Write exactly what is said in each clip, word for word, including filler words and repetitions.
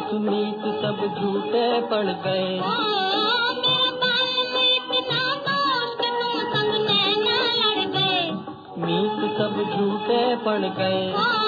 रीत मीत सब झूठे पड़ गए। मीत सब झूठे पड़ गए।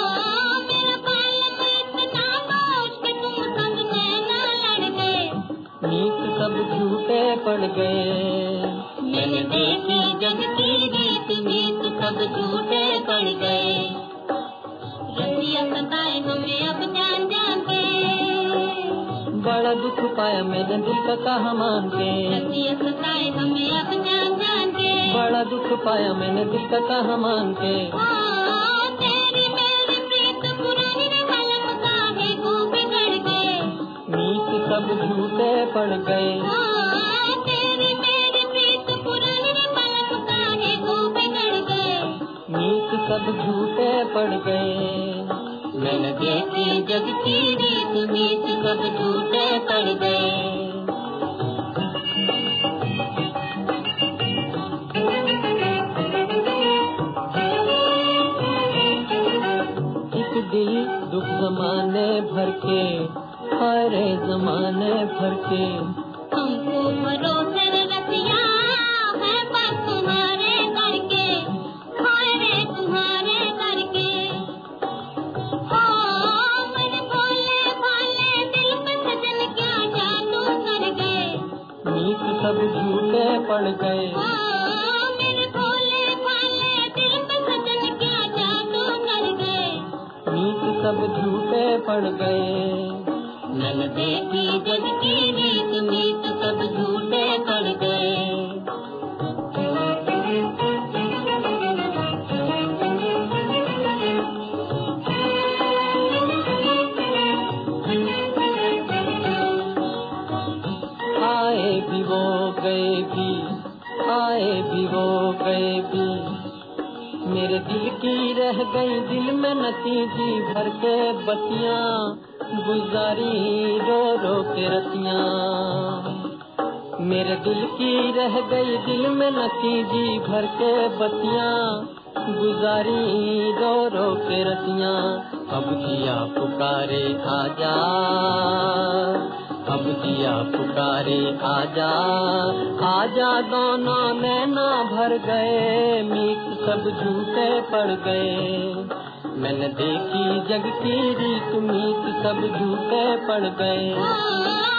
मीत सब झूठे पड़ गए। मैंने देखी जग की रीत मीत सब झूठे पड़ गए। रतिया सताए हमें अब जान जान के। बड़ा दुख पाया मैंने दिल का कहा मान के। रतिया सताए हमें अब जान जान के। बड़ा दुख पाया मैंने दिल का कहा मान के। तेरी मेरी प्रीत पुरानी रे कलम काहे को बिगड़ गए। मीत सब झूठे पड़ गए। तेरी मेरी प्रीत पुरानी रे कलम काहे को बिगड़ गए। मीत सब झूठे पड़ गए। मैंने देखी जग की रीत मीत सब झूठे पड़ गए। एक दिल दुख जमाने भर के, हरे जमाने भर के। हमको भरोसे रतिया है बस तुम्हारे करके, हरे तुम्हारे करके। हो मन भोले भाले दिल पे सजन क्या जादू कर गए। मीत सब झूठे पड़ गए। मेरे भोले भाले दिल पे सजन क्या जादू कर गए। मीत सब झूठे पड़ गए। मैंने देखी जग की रीत मीत सब झूठे पड़ गए। आए भी वो गए भी, आए भी वो गए भी। मेरे दिल की रह गई दिल में नतीजी भर के बतियां, गुजारी रो रो के रतियां। मेरे दिल की रह गई दिल में नतीजी भर के बतियां, गुजारी रो रो के रतियां। अब जिया पुकारे आजा, अब जिया पुकारे आजा, आजा दोनों नैना भर गए। मीत सब झूठे पड़ गए। मैंने देखी जग की रीत मीत सब झूठे पड़ गए।